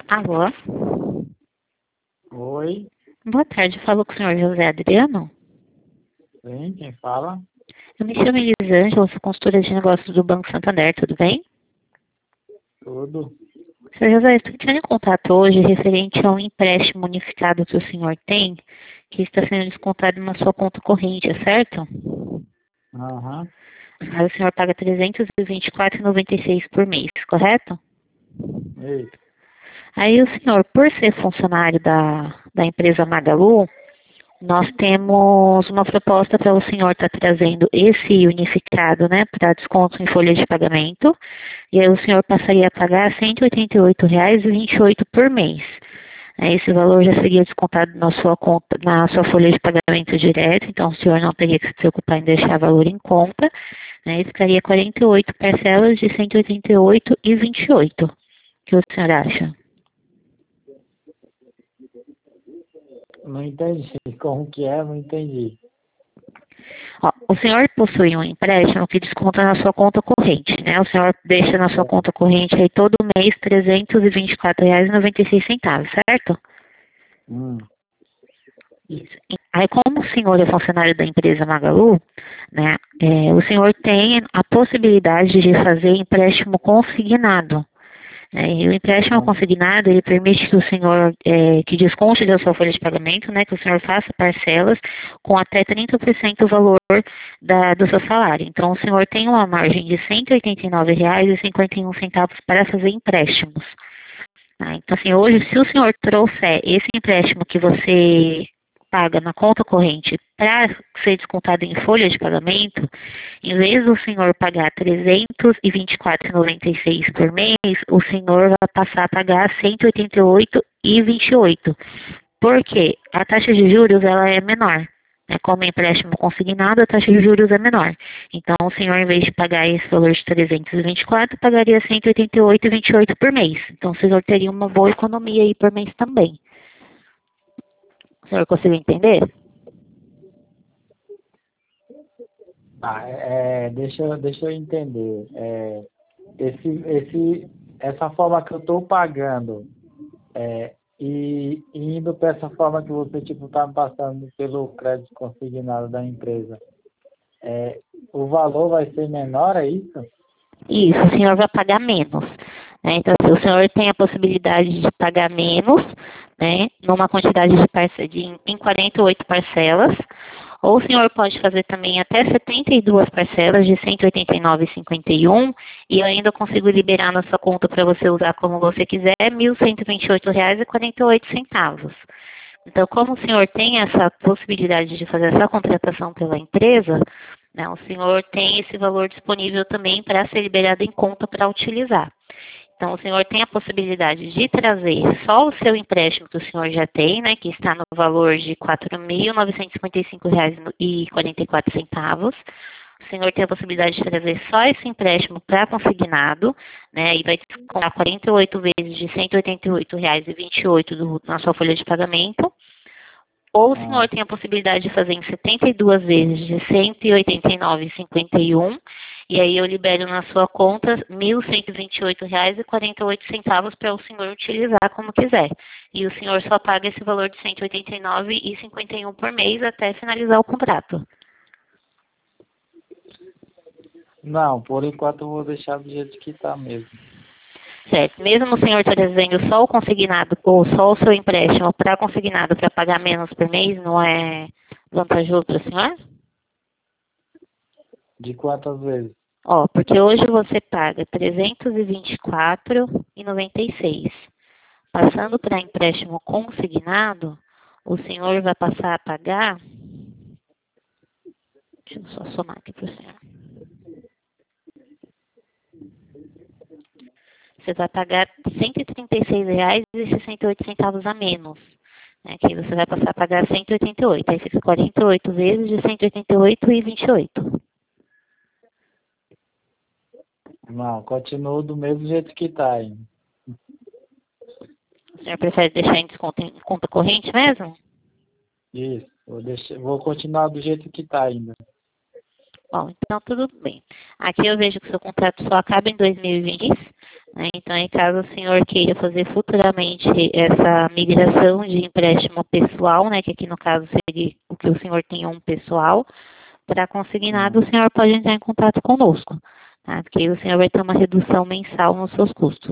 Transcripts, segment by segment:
Alô? Oi, Boa tarde, falo com o senhor José Adriano. sim, quem fala? Eu me chamo Elisângela, sou consultora de negócios do Banco Santander, tudo bem? Tudo. Senhor José, estou entrando em contato hoje referente a um empréstimo unificado que o senhor tem, que está sendo descontado na sua conta corrente, é certo? Aham, Aí o senhor paga R$ 324,96 por mês, correto? isso. Aí o senhor, por ser funcionário da empresa Magalu, nós temos uma proposta para o senhor estar trazendo esse unificado, né, para desconto em folha de pagamento, e aí o senhor passaria a pagar R$ 188,28 por mês. Esse valor já seria descontado na sua conta, na sua folha de pagamento direto, então o senhor não teria que se preocupar em deixar valor em conta, né, e ficaria 48 parcelas de R$ 188,28. O que o senhor acha? Não entendi como que é, não entendi. Ó, o senhor possui um empréstimo que desconta na sua conta corrente, né? O senhor deixa na sua conta corrente aí todo mês R$ 324,96, certo? Hum, Isso. Aí, como o senhor é funcionário da empresa Magalu, né, o senhor tem a possibilidade de fazer empréstimo consignado. E o empréstimo hum, consignado, ele permite que o senhor, que desconte da sua folha de pagamento, né, que o senhor faça parcelas com até 30% do valor do seu salário. Então, o senhor tem uma margem de R$ 189,51 para fazer empréstimos. Tá? Então, assim, hoje, se o senhor trouxer esse empréstimo que você paga na conta corrente para ser descontado em folha de pagamento, em vez do senhor pagar R$ 324,96 por mês, o senhor vai passar a pagar R$ 188,28. Por quê? A taxa de juros ela é menor. Né? Como é empréstimo consignado, a taxa de juros é menor. Então, o senhor, em vez de pagar esse valor de 324, pagaria 188,28 por mês. Então, o senhor teria uma boa economia aí por mês também. O senhor conseguiu entender? tá, deixa eu entender. Essa forma que eu estou pagando e indo para essa forma que você tipo está me passando pelo crédito consignado da empresa, o valor vai ser menor, é isso? Isso, o senhor vai pagar menos. Né? Então, assim, o senhor tem a possibilidade de pagar menos, né, numa quantidade em 48 parcelas, ou o senhor pode fazer também até 72 parcelas de R$ 189,51 e eu ainda consigo liberar na sua conta para você usar como você quiser, R$ 1.128,48. Então, como o senhor tem essa possibilidade de fazer essa contratação pela empresa, né, o senhor tem esse valor disponível também para ser liberado em conta para utilizar. Então, o senhor tem a possibilidade de trazer só o seu empréstimo que o senhor já tem, né, que está no valor de R$ 4.955,44. O senhor tem a possibilidade de trazer só esse empréstimo para consignado, né, e vai descontar 48 vezes de R$ 188,28 na sua folha de pagamento. Ou o senhor Ah, tem a possibilidade de fazer em 72 vezes de R$ 189,51, e aí eu libero na sua conta R$ 1.128,48 para o senhor utilizar como quiser. E o senhor só paga esse valor de R$ 189,51 por mês até finalizar o contrato. não, por enquanto eu vou deixar do jeito que está mesmo. Certo. Mesmo o senhor trazendo só o consignado ou só o seu empréstimo para consignado para pagar menos por mês, não é vantajoso para o senhor? De quantas vezes? Ó, porque hoje você paga R$ 324,96. Passando para empréstimo consignado, o senhor vai passar a pagar. Deixa eu só somar aqui para o senhor. Você vai pagar R$ 136,68 a menos. Né? Que você vai passar a pagar 188. Aí fica 48 vezes de 188,28. Não, continua do mesmo jeito que está ainda. O senhor prefere deixar em desconto em conta corrente mesmo? Isso, vou continuar do jeito que está ainda. Bom, então tudo bem. Aqui eu vejo que o seu contrato só acaba em 2020, né? Então, em caso o senhor queira fazer futuramente essa migração de empréstimo pessoal, né, que aqui no caso seria o que o senhor tem um pessoal, para consignado, o senhor pode entrar em contato conosco, tá? Porque aí o senhor vai ter uma redução mensal nos seus custos.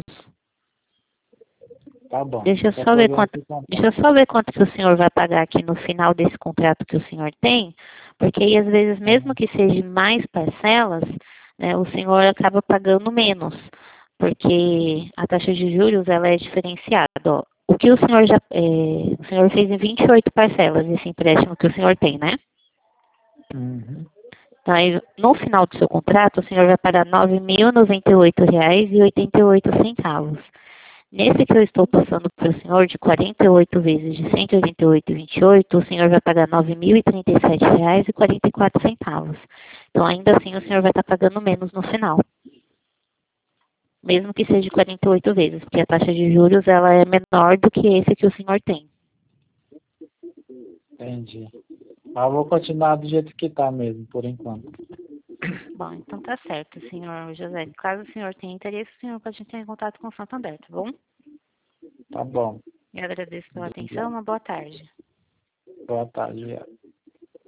Tá bom. Deixa eu Qualquer só ver coisa eu quanto, entro em contato. deixa eu só ver quanto que o senhor vai pagar aqui no final desse contrato que o senhor tem, porque aí às vezes, mesmo que seja mais parcelas, né, o senhor acaba pagando menos, porque a taxa de juros ela é diferenciada. Ó. O que o senhor o senhor fez em 28 parcelas esse empréstimo que o senhor tem, né? Uhum. Então, aí, no final do seu contrato, o senhor vai pagar R$ 9.098,88. Nesse que eu estou passando para o senhor, de 48 vezes de 188,28, o senhor vai pagar R$ 9.037,44. Então, ainda assim, o senhor vai estar pagando menos no final. Mesmo que seja de 48 vezes, porque a taxa de juros ela é menor do que esse que o senhor tem. Entendi. Mas eu vou continuar do jeito que tá mesmo, por enquanto. Bom, então tá certo, senhor José. Caso o senhor tenha interesse, o senhor pode entrar em contato com o Santander, tá bom? Tá bom. Eu agradeço pela atenção, uma boa tarde. Boa tarde, viado.